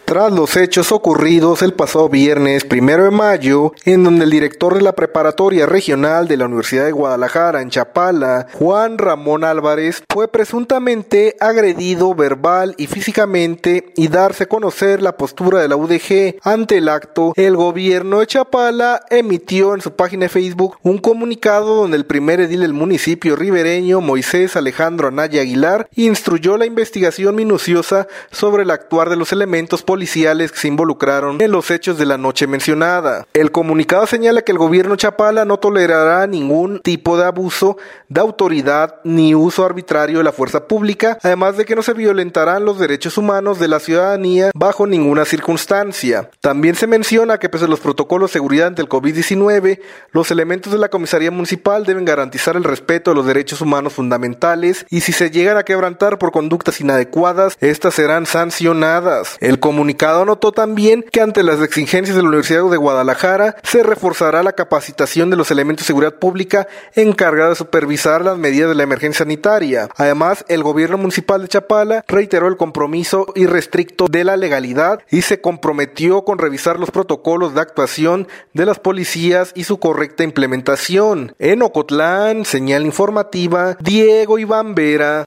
Tras los hechos ocurridos el pasado viernes 1 de mayo, en donde el director de la Preparatoria Regional de la Universidad de Guadalajara en Chapala, Juan Ramón Álvarez, fue presuntamente agredido verbal y físicamente y darse a conocer la postura de la UDG ante el acto, el gobierno de Chapala emitió en su página de Facebook un comunicado donde el primer edil del municipio ribereño, Moisés Alejandro Anaya Aguilar, instruyó la investigación minuciosa sobre el actuar de los elementos policiales que se involucraron en los hechos de la noche mencionada. El comunicado señala que el gobierno Chapala no tolerará ningún tipo de abuso de autoridad ni uso arbitrario de la fuerza pública, además de que no se violentarán los derechos humanos de la ciudadanía bajo ninguna circunstancia. También se menciona que pese a los protocolos de seguridad ante el COVID-19, los elementos de la comisaría municipal deben garantizar el respeto de los derechos humanos fundamentales y si se llegan a quebrantar por conductas inadecuadas, estas serán sancionadas. El comunicado anotó también que ante las exigencias de la Universidad de Guadalajara se reforzará la capacitación de los elementos de seguridad pública encargados de supervisar las medidas de la emergencia sanitaria. Además, el gobierno municipal de Chapala reiteró el compromiso irrestricto de la legalidad y se comprometió con revisar los protocolos de actuación de las policías y su correcta implementación. En Ocotlán, señal informativa, Diego Iván Vera.